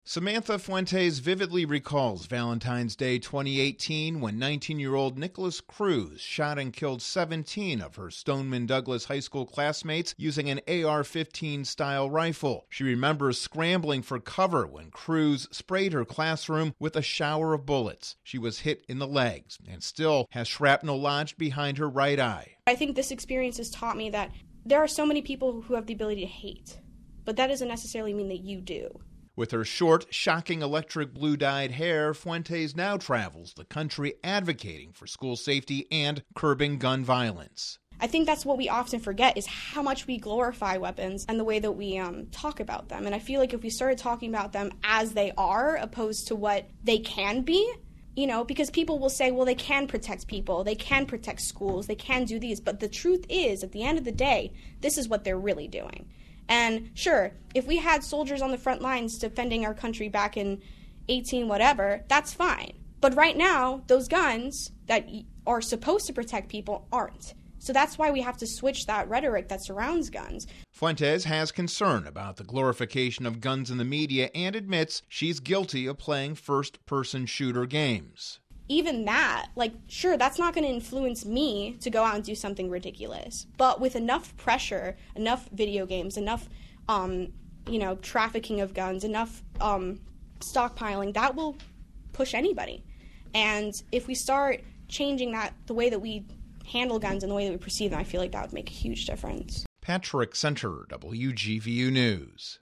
Samantha Fuentes vividly recalls Valentine's Day 2018 when 19-year-old Nicholas Cruz shot and killed 17 of her Stoneman Douglas High School classmates using an AR-15 style rifle. She remembers scrambling for cover when Cruz sprayed her classroom with a shower of bullets. She was hit in the legs and still has shrapnel lodged behind her right eye. I think this experience has taught me that there are so many people who have the ability to hate, but that doesn't necessarily mean that you do. With her short, shocking electric blue-dyed hair, Fuentes now travels the country advocating for school safety and curbing gun violence. I think that's what we often forget is how much we glorify weapons and the way that we talk about them. And I feel like if we started talking about them as they are opposed to what they can be, because people will say, well, they can protect people, they can protect schools, they can do these. But the truth is, at the end of the day, this is what they're really doing. And sure, if we had soldiers on the front lines defending our country back in 18 whatever, that's fine. But right now, those guns that are supposed to protect people aren't. So that's why we have to switch that rhetoric that surrounds guns. Fuentes has concern about the glorification of guns in the media and admits she's guilty of playing first-person shooter games. Even that, sure, that's not going to influence me to go out and do something ridiculous. But with enough pressure, enough video games, enough, trafficking of guns, enough stockpiling, that will push anybody. And if we start changing the way that we handle guns and the way that we perceive them, I feel like that would make a huge difference. Patrick Center, WGVU News.